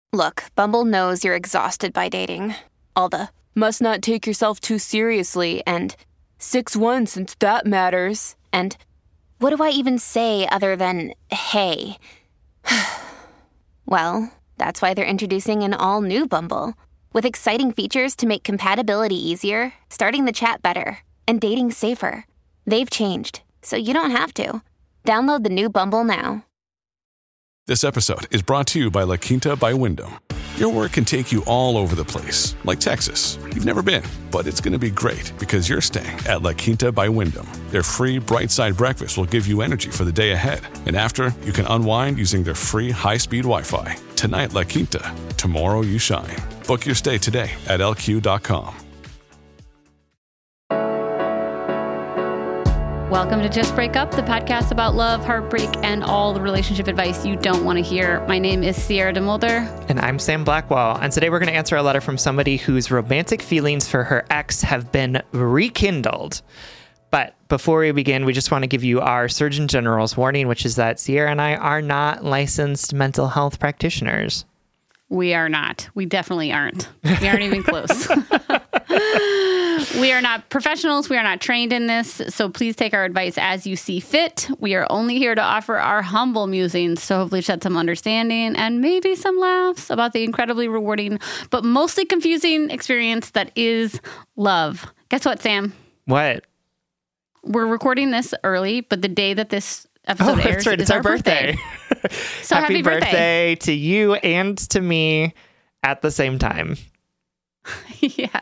Look, Bumble knows you're exhausted by dating. All the must not take yourself too seriously and 6'1" since that matters. And what do I even say other than hey? Well, that's why they're introducing an all-new Bumble with exciting features to make compatibility easier, starting the chat better, and dating safer. They've changed, so you don't have to. Download the new Bumble now. This episode is brought to you by La Quinta by Wyndham. Your work can take you all over the place, like Texas. You've never been, but it's going to be great because you're staying at La Quinta by Wyndham. Their free Bright Side breakfast will give you energy for the day ahead. And after, you can unwind using their free high-speed Wi-Fi. Tonight, La Quinta. Tomorrow, you shine. Book your stay today at LQ.com. Welcome to Just Break Up, the podcast about love, heartbreak, and all the relationship advice you don't want to hear. My name is Sierra DeMulder. And I'm Sam Blackwell. And today we're going to answer a letter from somebody whose romantic feelings for her ex have been rekindled. But before we begin, we just want to give you our Surgeon General's warning, which is that Sierra and I are not licensed mental health practitioners. We are not. We definitely aren't. We aren't even close. We are not professionals. We are not trained in this. So please take our advice as you see fit. We are only here to offer our humble musings to hopefully shed some understanding and maybe some laughs about the incredibly rewarding, but mostly confusing experience that is love. Guess what, Sam? What? We're recording this early, but the day that this episode airs, that's right. It's our birthday. So happy birthday to you and to me at the same time. Yes.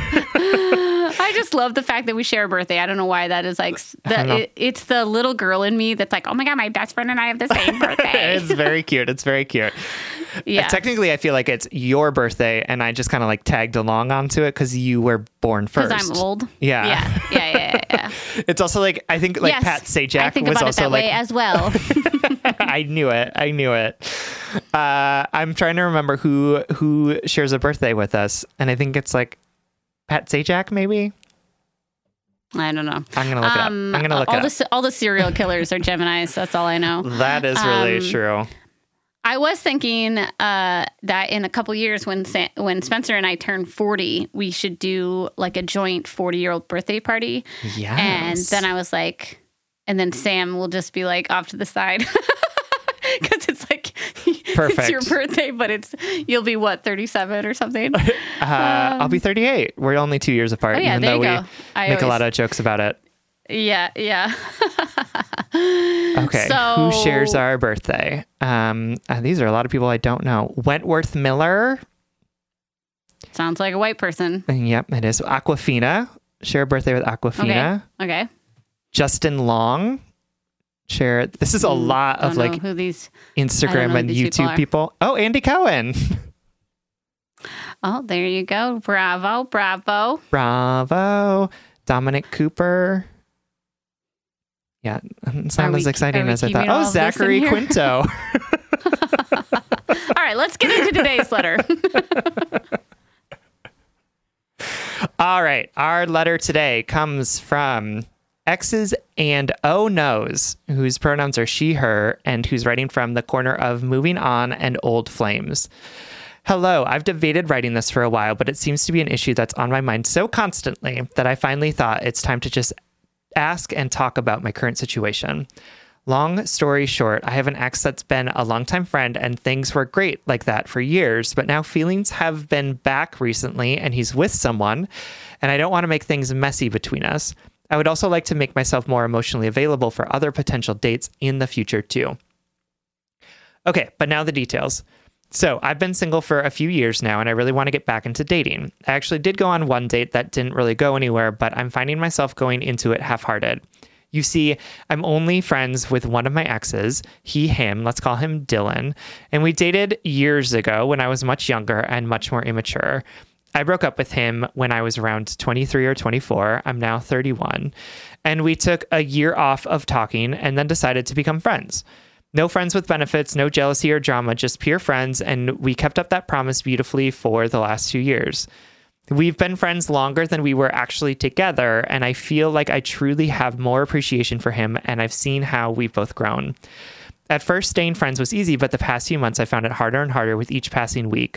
I just love the fact that we share a birthday. I don't know why that is like, it's the little girl in me that's like, oh my God, my best friend and I have the same birthday. It's very cute. It's very cute. Yeah. Technically, I feel like it's your birthday, and I just kind of like tagged along onto it because you were born first. Because I'm old. Yeah. Yeah. It's also like, I think like yes, Pat Sajak I think was about also it that like, way as well. I knew it. I'm trying to remember who shares a birthday with us, and I think it's like Pat Sajak, maybe. I don't know. I'm gonna look it up. All the serial killers are Geminis. That's all I know. That is really true. I was thinking that in a couple years, when Spencer and I turn 40, we should do like a joint 40-year-old birthday party. Yes. And then I was like, and then Sam will just be like off to the side. Because it's like, perfect. It's your birthday, but you'll be what, 37 or something? I'll be 38. We're only 2 years apart, even though we make a lot of jokes about it. Yeah. Okay, who shares our birthday? These are a lot of people I don't know. Wentworth Miller. Sounds like a white person. Yep, it is. Aquafina. Share a birthday with Aquafina. Okay. Justin Long. Share. This is a lot of like who these Instagram and YouTube people. Oh, Andy Cohen. Oh, there you go. Bravo. Dominic Cooper. Yeah, it's not as exciting as I thought. Oh, Zachary Quinto. All right, let's get into today's letter. All right, our letter today comes from X's and O Knows, whose pronouns are she, her, and who's writing from the corner of Moving On and Old Flames. Hello, I've debated writing this for a while, but it seems to be an issue that's on my mind so constantly that I finally thought it's time to just ask and talk about my current situation. Long story short, I have an ex that's been a longtime friend and things were great like that for years, but now feelings have been back recently and he's with someone, and I don't want to make things messy between us. I would also like to make myself more emotionally available for other potential dates in the future too. Okay, but now the details. So I've been single for a few years now, and I really want to get back into dating. I actually did go on one date that didn't really go anywhere, but I'm finding myself going into it half-hearted. You see, I'm only friends with one of my exes, him, let's call him Dylan, and we dated years ago when I was much younger and much more immature. I broke up with him when I was around 23 or 24. I'm now 31. And we took a year off of talking and then decided to become friends. No friends with benefits, no jealousy or drama, just pure friends, and we kept up that promise beautifully for the last 2 years. We've been friends longer than we were actually together, and I feel like I truly have more appreciation for him, and I've seen how we've both grown. At first, staying friends was easy, but the past few months I found it harder and harder with each passing week.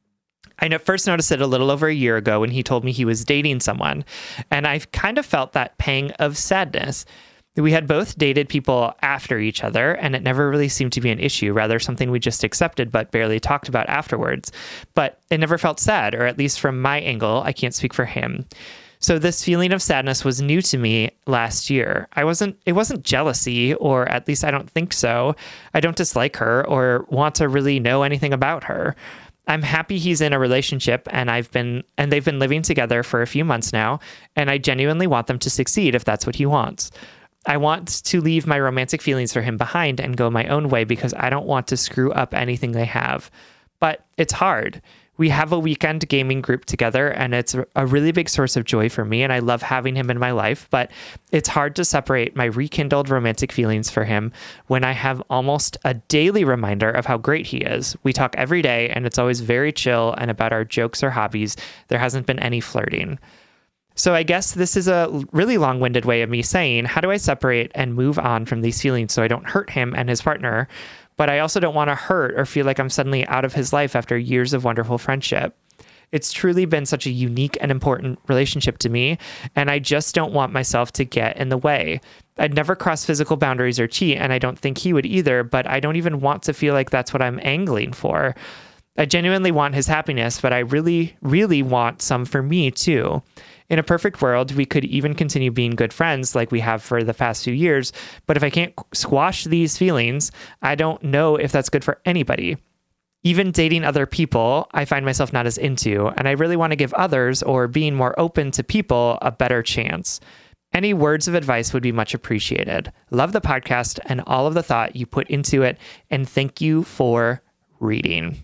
I first noticed it a little over a year ago when he told me he was dating someone, and I kind of felt that pang of sadness. We had both dated people after each other, and it never really seemed to be an issue, rather something we just accepted but barely talked about afterwards. But it never felt sad, or at least from my angle, I can't speak for him. So this feeling of sadness was new to me last year. It wasn't jealousy, or at least I don't think so. I don't dislike her or want to really know anything about her. I'm happy he's in a relationship and they've been living together for a few months now, and I genuinely want them to succeed if that's what he wants. I want to leave my romantic feelings for him behind and go my own way because I don't want to screw up anything they have. But it's hard. We have a weekend gaming group together, and it's a really big source of joy for me, and I love having him in my life, but it's hard to separate my rekindled romantic feelings for him when I have almost a daily reminder of how great he is. We talk every day, and it's always very chill, and about our jokes or hobbies, there hasn't been any flirting. So I guess this is a really long-winded way of me saying, how do I separate and move on from these feelings so I don't hurt him and his partner, but I also don't want to hurt or feel like I'm suddenly out of his life after years of wonderful friendship. It's truly been such a unique and important relationship to me, and I just don't want myself to get in the way. I'd never cross physical boundaries or cheat, and I don't think he would either, but I don't even want to feel like that's what I'm angling for. I genuinely want his happiness, but I really, really want some for me too. In a perfect world, we could even continue being good friends like we have for the past few years, but if I can't squash these feelings, I don't know if that's good for anybody. Even dating other people, I find myself not as into, and I really want to give others or being more open to people a better chance. Any words of advice would be much appreciated. Love the podcast and all of the thought you put into it, and thank you for reading.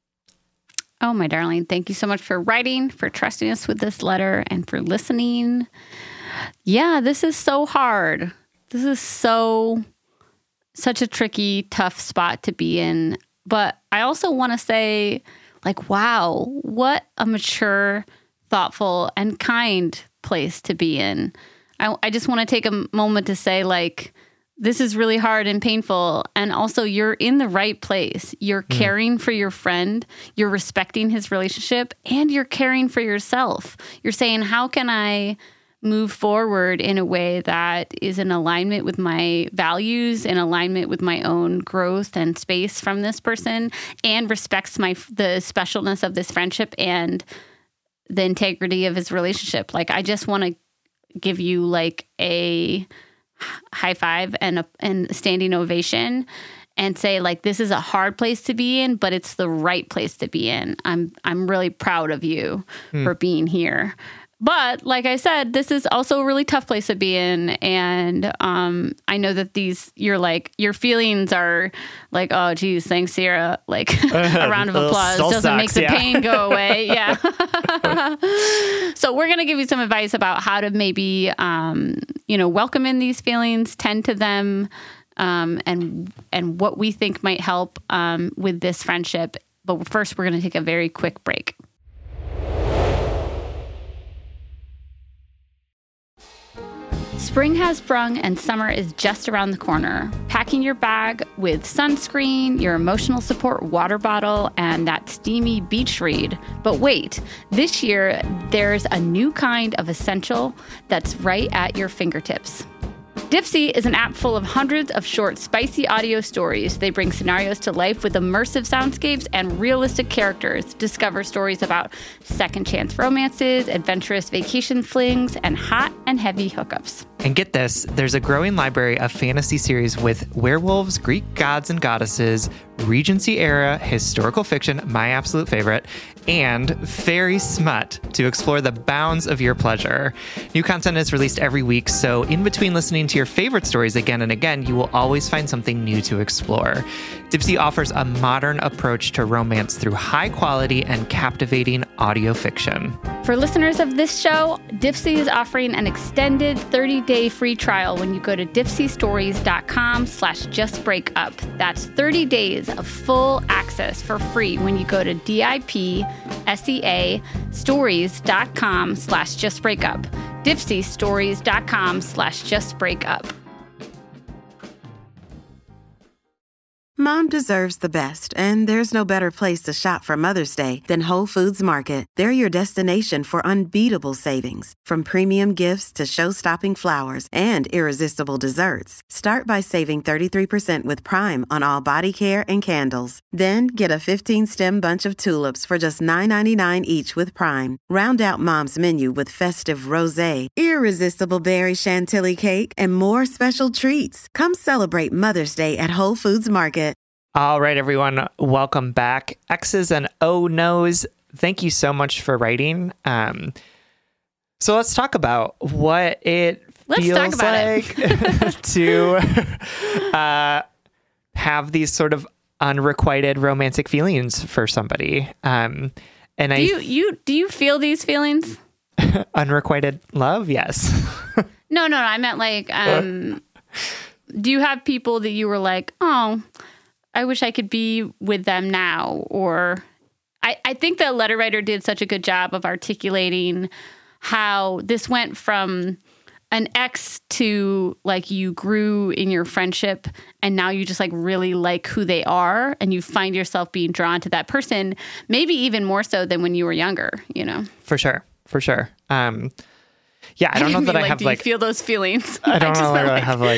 Oh, my darling, thank you so much for writing, for trusting us with this letter, and for listening. Yeah, this is so hard. This is such a tricky, tough spot to be in. But I also want to say, like, wow, what a mature, thoughtful, and kind place to be in. I just want to take a moment to say, like, this is really hard and painful. And also, you're in the right place. You're caring for your friend. You're respecting his relationship, and you're caring for yourself. You're saying, how can I move forward in a way that is in alignment with my values, in alignment with my own growth and space from this person, and respects the specialness of this friendship and the integrity of his relationship. Like, I just want to give you like a high five and a standing ovation and say, like, this is a hard place to be in, but it's the right place to be in. I'm really proud of you for being here. But like I said, this is also a really tough place to be in. And I know that your feelings are like, oh, geez, thanks, Sierra. Like a round of applause doesn't make the pain go away. Yeah. So we're going to give you some advice about how to maybe, welcome in these feelings, tend to them, and what we think might help with this friendship. But first, we're going to take a very quick break. Spring has sprung and summer is just around the corner. Packing your bag with sunscreen, your emotional support water bottle, and that steamy beach read. But wait, this year there's a new kind of essential that's right at your fingertips. Dipsea is an app full of hundreds of short, spicy audio stories. They bring scenarios to life with immersive soundscapes and realistic characters. Discover stories about second chance romances, adventurous vacation flings, and hot and heavy hookups. And get this, there's a growing library of fantasy series with werewolves, Greek gods and goddesses, Regency era, historical fiction, my absolute favorite, and fairy smut to explore the bounds of your pleasure. New content is released every week, so in between listening to your favorite stories again and again, you will always find something new to explore. Dipsea offers a modern approach to romance through high quality and captivating audio fiction. For listeners of this show, Dipsea is offering an extended 30-day free trial when you go to dipseastories.com/justbreakup. That's 30 days of full access for free when you go to dipseastories.com/justbreakup. dipseastories.com/justbreakup. Mom deserves the best, and there's no better place to shop for Mother's Day than Whole Foods Market. They're your destination for unbeatable savings, from premium gifts to show-stopping flowers and irresistible desserts. Start by saving 33% with Prime on all body care and candles. Then get a 15-stem bunch of tulips for just $9.99 each with Prime. Round out Mom's menu with festive rosé, irresistible berry chantilly cake, and more special treats. Come celebrate Mother's Day at Whole Foods Market. All right, everyone, welcome back. X's and O No's, thank you so much for writing. So let's talk about what it feels like to have these sort of unrequited romantic feelings for somebody. And do you feel these feelings? Unrequited love? Yes. No, I meant like, do you have people that you were like, oh, I wish I could be with them now? Or I think the letter writer did such a good job of articulating how this went from an ex to like you grew in your friendship and now you just like really like who they are and you find yourself being drawn to that person, maybe even more so than when you were younger, you know? For sure. Yeah, I don't know that I have do you feel those feelings? I don't know that I have like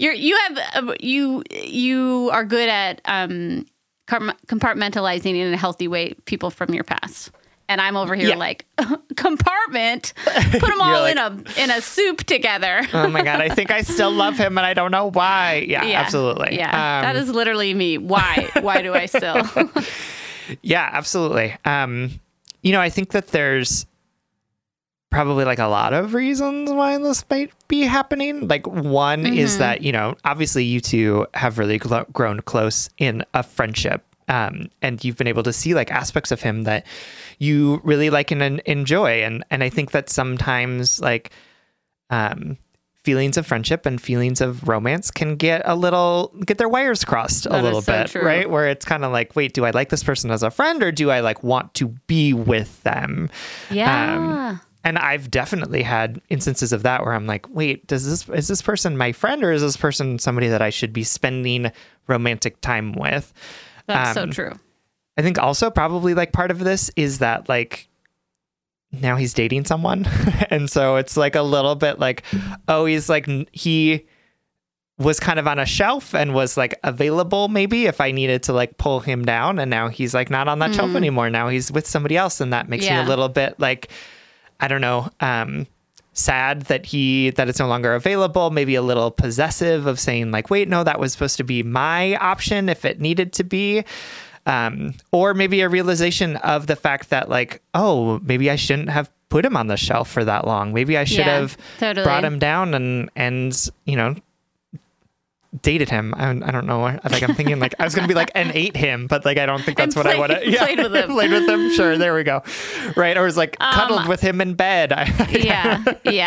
you are good at compartmentalizing in a healthy way people from your past, and I'm over here like compartment, put them all like, in a soup together. Oh my god, I think I still love him, and I don't know why. Yeah. Absolutely. Yeah, that is literally me. Why do I still? Yeah, absolutely. I think that there's probably like a lot of reasons why this might be happening. Like one is that, obviously you two have really grown close in a friendship. And you've been able to see like aspects of him that you really like and enjoy. And I think that sometimes like, feelings of friendship and feelings of romance can get their wires crossed a little bit, true. Right? Where it's kind of like, wait, do I like this person as a friend or do I like want to be with them? Yeah. And I've definitely had instances of that where I'm like, wait, is this person my friend or is this person somebody that I should be spending romantic time with? That's so true. I think also probably like part of this is that like now he's dating someone. And so it's like a little bit like, oh, he was kind of on a shelf and was like available maybe if I needed to like pull him down. And now he's like not on that shelf anymore. Now he's with somebody else. And that makes me a little bit like, I don't know, sad that it's no longer available, maybe a little possessive of saying like, wait, no, that was supposed to be my option if it needed to be. Or maybe a realization of the fact that like, oh, maybe I shouldn't have put him on the shelf for that long. Maybe I should have brought him down and dated him. I don't know. Like I'm thinking like I was going to be like and ate him, but like I don't think that's what I want to. Yeah, played with him. Played with him. Sure, there we go. Right, or was like cuddled with him in bed. Yeah.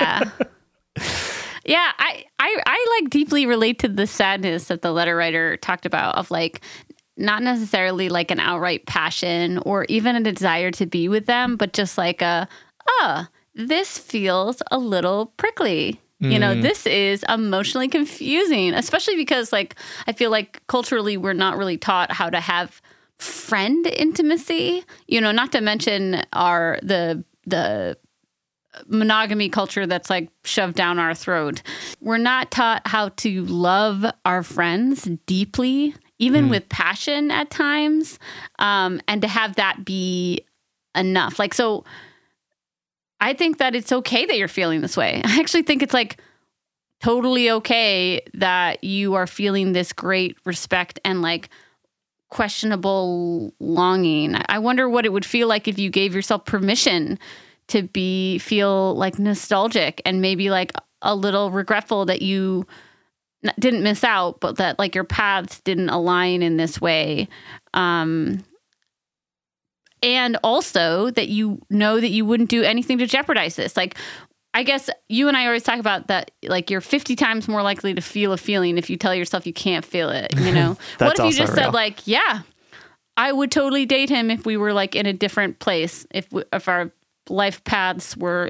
Yeah, I like deeply relate to the sadness that the letter writer talked about of like not necessarily like an outright passion or even a desire to be with them, but just like this feels a little prickly. This is emotionally confusing, especially because like I feel like culturally we're not really taught how to have friend intimacy, not to mention the monogamy culture that's like shoved down our throat. We're not taught how to love our friends deeply, even with passion at times, and to have that be enough. Like, so I think that it's okay that you're feeling this way. I actually think it's like totally okay that you are feeling this great respect and like questionable longing. I wonder what it would feel like if you gave yourself permission to feel like nostalgic and maybe like a little regretful that you didn't miss out, but that like your paths didn't align in this way. And also that you know that you wouldn't do anything to jeopardize this. Like, I guess you and I always talk about that, like you're 50 times more likely to feel a feeling if you tell yourself you can't feel it, What if you just said like, yeah, I would totally date him if we were like in a different place, if our life paths were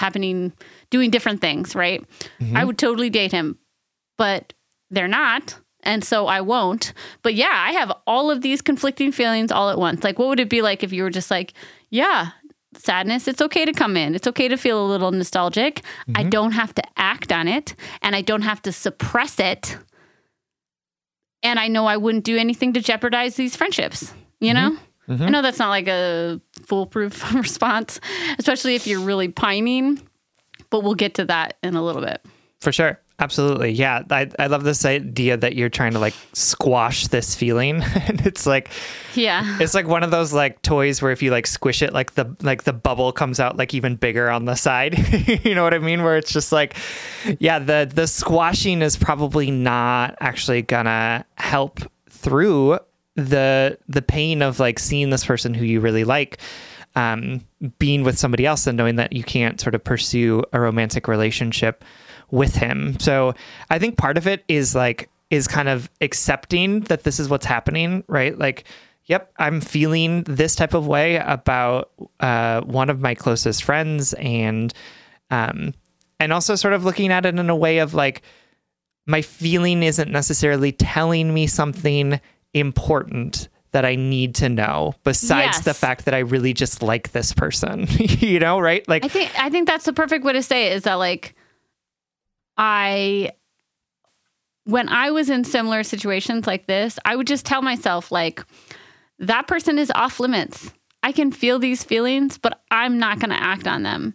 doing different things, right? I would totally date him, but they're not. And so I won't. But yeah, I have all of these conflicting feelings all at once. Like, what would it be like if you were just like, yeah, sadness, it's okay to come in. It's okay to feel a little nostalgic. I don't have to act on it, and I don't have to suppress it. And I know I wouldn't do anything to jeopardize these friendships, you know? I know that's not like a foolproof response, especially if you're really pining, but we'll get to that in a little bit. For sure. Absolutely. Yeah. I love this idea that you're trying to like squash this feeling. And it's like, it's like one of those like toys where if you like squish it, like the bubble comes out like even bigger on the side. You know what I mean? Where it's just like, yeah, the squashing is probably not actually gonna help through the pain of like seeing this person who you really like, being with somebody else and knowing that you can't sort of pursue a romantic relationship with him. So I think part of it is kind of accepting that this is what's happening, right? Like, yep, I'm feeling this type of way about one of my closest friends, and also sort of looking at it in a way of like, my feeling isn't necessarily telling me something important that I need to know besides the fact that I really just like this person, you know, right? Like, I think that's the perfect way to say it, is that like, when I was in similar situations like this, I would just tell myself like, that person is off limits. I can feel these feelings, but I'm not going to act on them.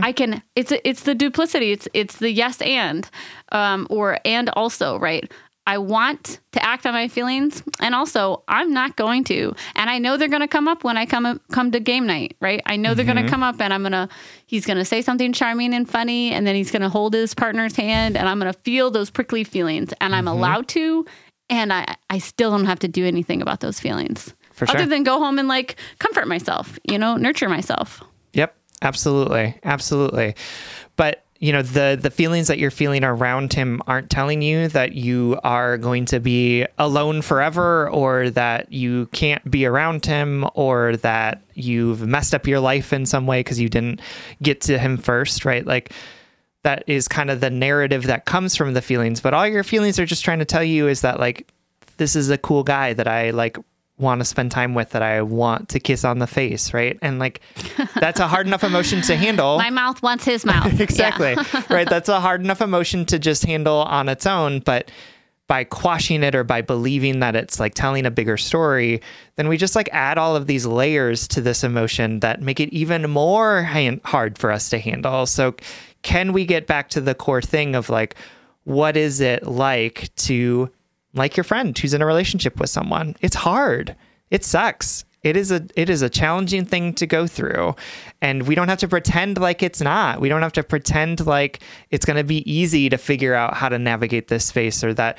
It's the duplicity. It's the yes and, or and also, right? I want to act on my feelings, and also I'm not going to. And I know they're going to come up when I come to game night, right? I know they're going to come up, and he's going to say something charming and funny, and then he's going to hold his partner's hand, and I'm going to feel those prickly feelings, and I'm allowed to, and I still don't have to do anything about those feelings. For sure. Other than go home and like comfort myself, you know, nurture myself. Yep. Absolutely. Absolutely. But you know, the feelings that you're feeling around him aren't telling you that you are going to be alone forever, or that you can't be around him, or that you've messed up your life in some way because you didn't get to him first, right? Like, that is kind of the narrative that comes from the feelings. But all your feelings are just trying to tell you is that like, this is a cool guy that I like want to spend time with, that I want to kiss on the face, right? And like, that's a hard enough emotion to handle. My mouth wants his mouth. Exactly. Right. That's a hard enough emotion to just handle on its own. But by quashing it, or by believing that it's like telling a bigger story, then we just like add all of these layers to this emotion that make it even more hard for us to handle. So can we get back to the core thing of like, what is it like to like your friend who's in a relationship with someone? It's hard. It sucks. It is a challenging thing to go through, and we don't have to pretend like it's not. We don't have to pretend like it's going to be easy to figure out how to navigate this space, or that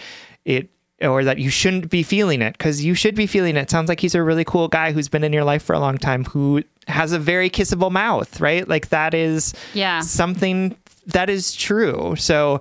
you shouldn't be feeling it, because you should be feeling it. Sounds like he's a really cool guy who's been in your life for a long time, who has a very kissable mouth, right? Like, that is something that is true. So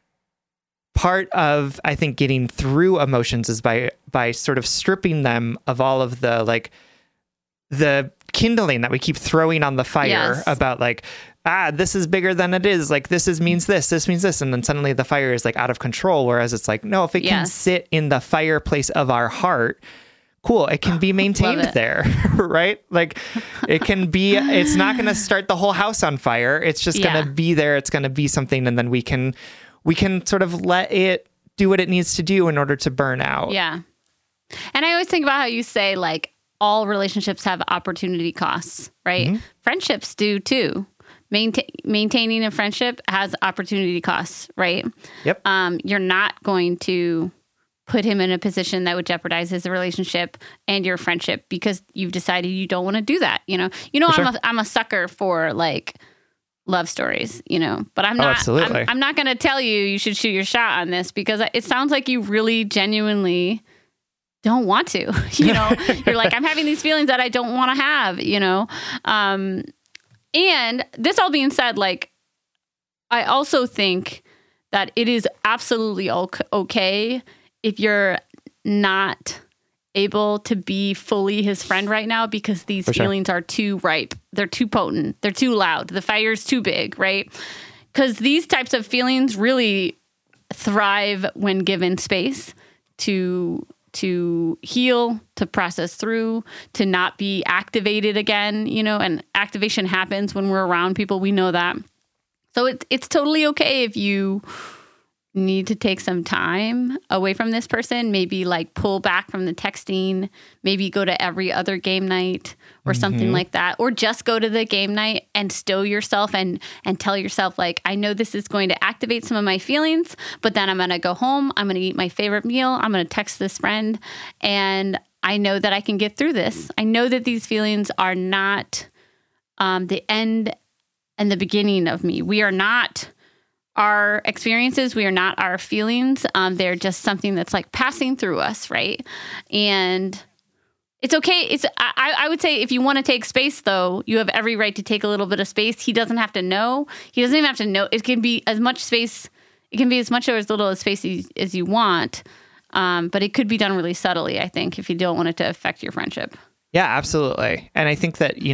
part of, I think, getting through emotions is by sort of stripping them of all of the like the kindling that we keep throwing on the fire about like, this is bigger than it is. Like, this means this. And then suddenly the fire is like out of control. Whereas it's like, no, if it can sit in the fireplace of our heart, cool, it can be maintained there, right? Like, it can be, it's not going to start the whole house on fire. It's just going to be there. It's going to be something. And then we can sort of let it do what it needs to do in order to burn out. Yeah. And I always think about how you say, like, all relationships have opportunity costs, right? Friendships do too. Maintaining a friendship has opportunity costs, right? Yep. You're not going to put him in a position that would jeopardize his relationship and your friendship because you've decided you don't want to do that. You know, I'm a sucker for like love stories, you know, but I'm not, I'm not going to tell you should shoot your shot on this, because it sounds like you really genuinely don't want to, you know, you're like, I'm having these feelings that I don't want to have, you know? And this all being said, like, I also think that it is absolutely okay if you're not able to be fully his friend right now, because these feelings are too ripe. They're too potent. They're too loud. The fire's too big, right? Because these types of feelings really thrive when given space to heal, to process through, to not be activated again, and activation happens when we're around people. We know that. So it's totally okay if you need to take some time away from this person, maybe like pull back from the texting, maybe go to every other game night or something like that, or just go to the game night and still yourself and tell yourself, like, I know this is going to activate some of my feelings, but then I'm going to go home, I'm going to eat my favorite meal, I'm going to text this friend, and I know that I can get through this. I know that these feelings are not the end and the beginning of me. We are not our experiences. We are not our feelings. They're just something that's like passing through us, right? And it's okay. I would say if you want to take space, though, you have every right to take a little bit of space. He doesn't have to know. He doesn't even have to know. It can be as much space. It can be as much or as little space as you want. But it could be done really subtly, I think, if you don't want it to affect your friendship. Yeah, absolutely. And I think that,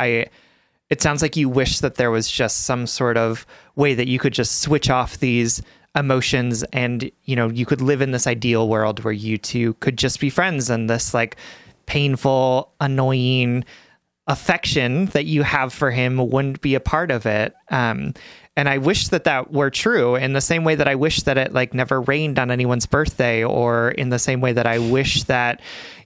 it sounds like you wish that there was just some sort of way that you could just switch off these emotions and, you could live in this ideal world where you two could just be friends, and this like painful, annoying affection that you have for him wouldn't be a part of it. And I wish that were true, in the same way that I wish that it like never rained on anyone's birthday, or in the same way that I wish that,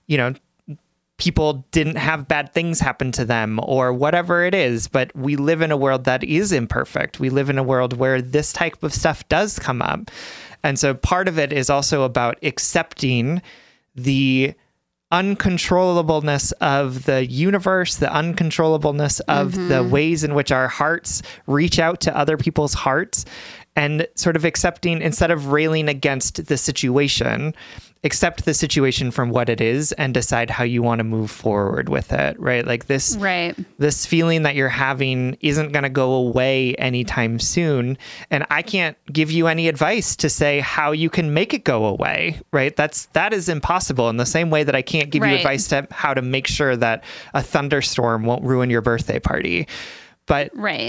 people didn't have bad things happen to them, or whatever it is. But we live in a world that is imperfect. We live in a world where this type of stuff does come up. And so part of it is also about accepting the uncontrollableness of the universe, the uncontrollableness of the ways in which our hearts reach out to other people's hearts, and sort of accepting, instead of railing against the situation, accept the situation from what it is and decide how you want to move forward with it, right? Like this feeling that you're having isn't going to go away anytime soon. And I can't give you any advice to say how you can make it go away, right? That is impossible, in the same way that I can't give you advice to how to make sure that a thunderstorm won't ruin your birthday party. But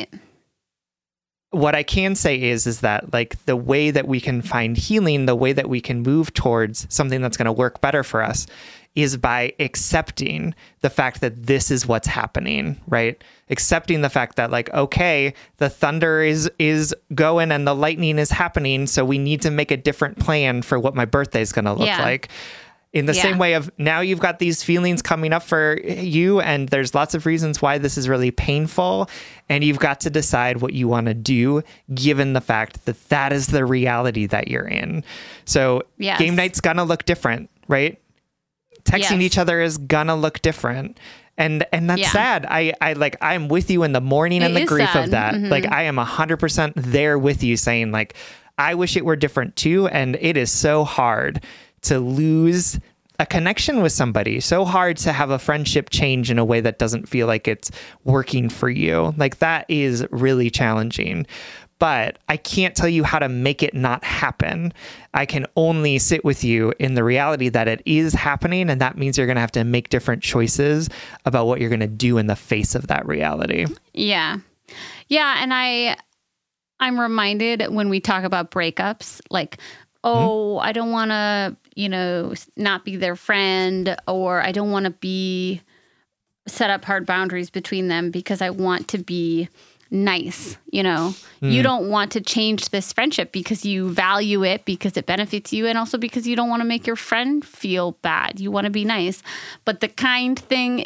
what I can say is that like the way that we can find healing, the way that we can move towards something that's going to work better for us, is by accepting the fact that this is what's happening, right? Accepting the fact that like, okay, the thunder is going and the lightning is happening, so we need to make a different plan for what my birthday is going to look like. In the same way of, now you've got these feelings coming up for you, and there's lots of reasons why this is really painful, and you've got to decide what you want to do given the fact that that is the reality that you're in. So game night's gonna look different, right? Texting each other is gonna look different. And that's sad. I'm with you in the mourning and the grief of that. Like, I am 100% there with you, saying like, I wish it were different too. And it is so hard to lose a connection with somebody, so hard to have a friendship change in a way that doesn't feel like it's working for you. Like, that is really challenging. But I can't tell you how to make it not happen. I can only sit with you in the reality that it is happening, and that means you're going to have to make different choices about what you're going to do in the face of that reality. Yeah. Yeah, and I'm reminded when we talk about breakups, like, I don't want to, not be their friend, or I don't want to set up hard boundaries between them because I want to be nice. You don't want to change this friendship because you value it, because it benefits you, and also because you don't want to make your friend feel bad. You want to be nice. But the kind thing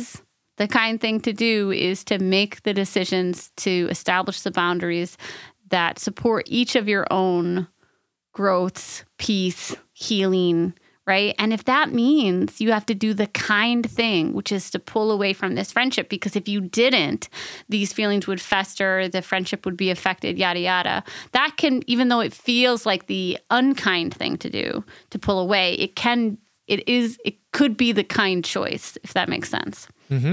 to do is to make the decisions to establish the boundaries that support each of your own growths, peace, healing, right? And if that means you have to do the kind thing, which is to pull away from this friendship, because if you didn't, these feelings would fester, the friendship would be affected, yada, yada. That can, even though it feels like the unkind thing to do, to pull away, it could be the kind choice, if that makes sense.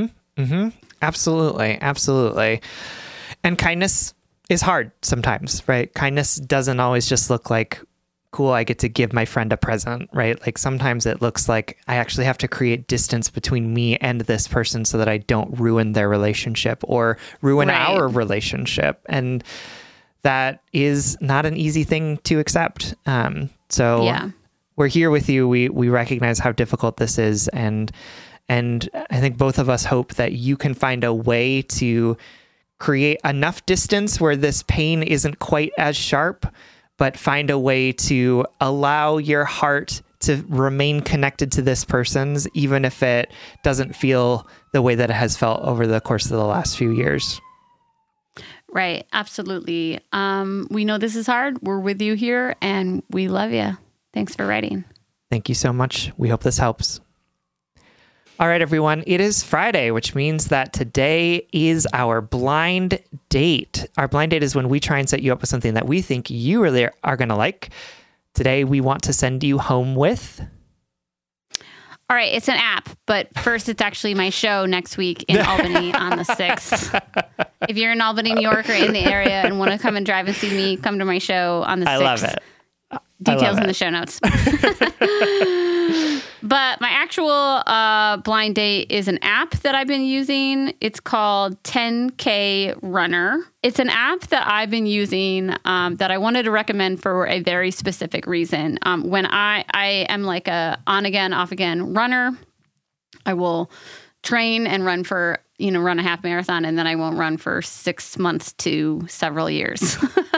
Absolutely. Absolutely. And kindness is hard sometimes, right? Kindness doesn't always just look like, cool, I get to give my friend a present, right? Like, sometimes it looks like I actually have to create distance between me and this person so that I don't ruin their relationship or ruin our relationship. And that is not an easy thing to accept. we're here with you. We recognize how difficult this is. And I think both of us hope that you can find a way to create enough distance where this pain isn't quite as sharp, but find a way to allow your heart to remain connected to this person's, even if it doesn't feel the way that it has felt over the course of the last few years. Right. Absolutely. We know this is hard. We're with you here and we love you. Thanks for writing. Thank you so much. We hope this helps. All right, everyone. It is Friday, which means that today is our blind date. Our blind date is when we try and set you up with something that we think you really are going to like. Today, we want to send you home with... All right, it's an app, but first it's actually my show next week in Albany on the 6th. If you're in Albany, New York, or in the area and want to come and drive and see me, come to my show on the 6th. I love it. Details in the show notes. But my actual blind date is an app that I've been using. It's called 10K Runner. It's an app that I've been using that I wanted to recommend for a very specific reason. When I am like a on again, off again runner, I will train and run for, run a half marathon, and then I won't run for 6 months to several years.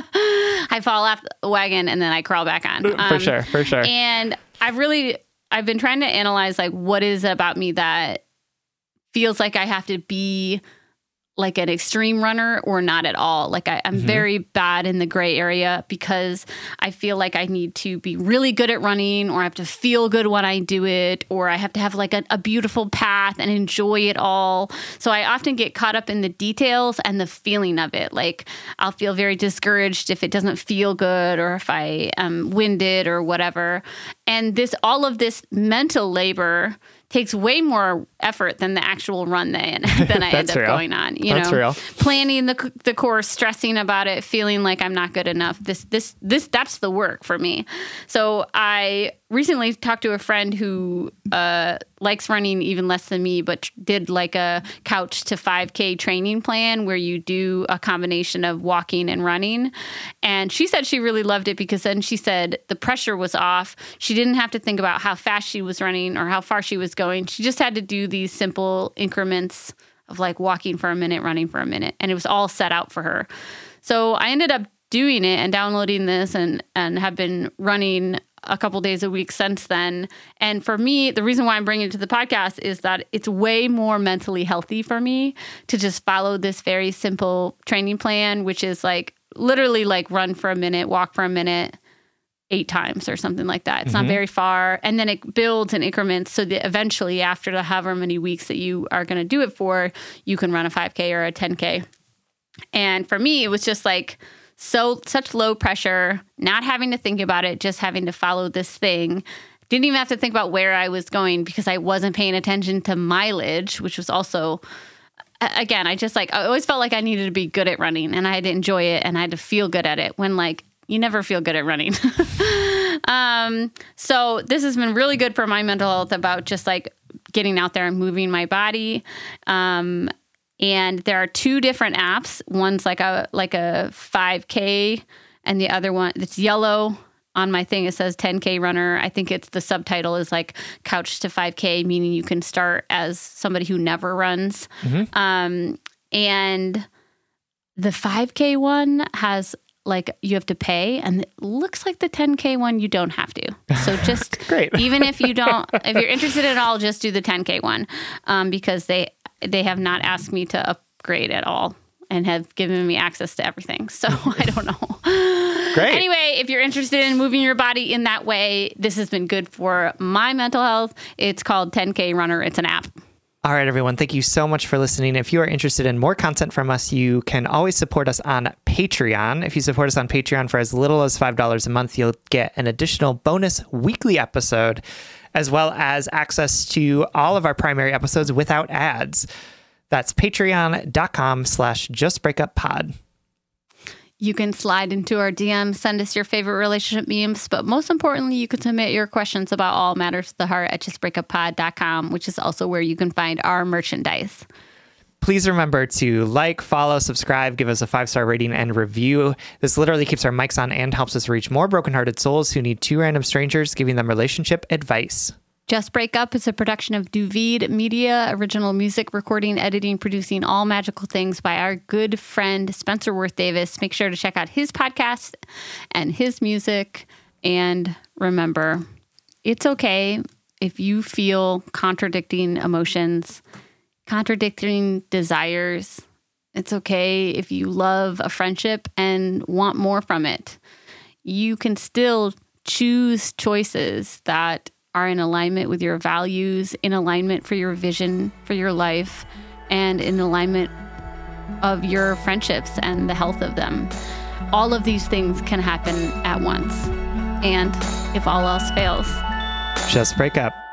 I fall off the wagon and then I crawl back on. For sure. And I've been trying to analyze like what is it about me that feels like I have to be like an extreme runner or not at all. Like I'm very bad in the gray area because I feel like I need to be really good at running, or I have to feel good when I do it, or I have to have like a beautiful path and enjoy it all. So I often get caught up in the details and the feeling of it. Like I'll feel very discouraged if it doesn't feel good, or if I am winded or whatever. And all of this mental labor takes way more effort than the actual run that I end up going on. That's real. Planning the course, stressing about it, feeling like I'm not good enough. That's the work for me. So I recently talked to a friend who likes running even less than me, but did like a couch to 5K training plan where you do a combination of walking and running. And she said she really loved it because then she said the pressure was off. She didn't have to think about how fast she was running or how far she was going. She just had to do these simple increments of like walking for a minute, running for a minute. And it was all set out for her. So I ended up doing it and downloading this and have been running a couple days a week since then. And for me, the reason why I'm bringing it to the podcast is that it's way more mentally healthy for me to just follow this very simple training plan, which is like literally like run for a minute, walk for a minute, 8 times or something like that. It's not very far. And then it builds in increments so that eventually after the however many weeks that you are going to do it for, you can run a 5K or a 10K. And for me, it was just like such low pressure, not having to think about it, just having to follow this thing. Didn't even have to think about where I was going because I wasn't paying attention to mileage, which was also, again, I always felt like I needed to be good at running and I had to enjoy it and I had to feel good at it when like, you never feel good at running. So this has been really good for my mental health about just like getting out there and moving my body. And there are 2 different apps. One's like a 5K and the other one that's yellow on my thing. It says 10K runner. I think the subtitle is like couch to 5K, meaning you can start as somebody who never runs. And the 5K one has like you have to pay, and it looks like the 10K one you don't have to. So just Great. Even if you're interested at all, just do the 10K one because they have not asked me to upgrade at all and have given me access to everything. So I don't know. Great. Anyway, if you're interested in moving your body in that way, this has been good for my mental health. It's called 10K Runner. It's an app. All right, everyone. Thank you so much for listening. If you are interested in more content from us, you can always support us on Patreon. If you support us on Patreon for as little as $5 a month, you'll get an additional bonus weekly episode, as well as access to all of our primary episodes without ads. That's patreon.com/justbreakuppod. You can slide into our DM, send us your favorite relationship memes, but most importantly, you can submit your questions about all matters of the heart at justbreakuppod.com, which is also where you can find our merchandise. Please remember to like, follow, subscribe, give us a 5-star rating and review. This literally keeps our mics on and helps us reach more brokenhearted souls who need 2 random strangers giving them relationship advice. Just Break Up is a production of Duvid Media, original music, recording, editing, producing, all magical things by our good friend Spencer Worth Davis. Make sure to check out his podcast and his music. And remember, it's okay if you feel contradicting emotions, contradicting desires. It's okay if you love a friendship and want more from it. You can still choose choices that are in alignment with your values, in alignment for your vision for your life, and in alignment of your friendships and the health of them. All of these things can happen at once. And if all else fails, just break up.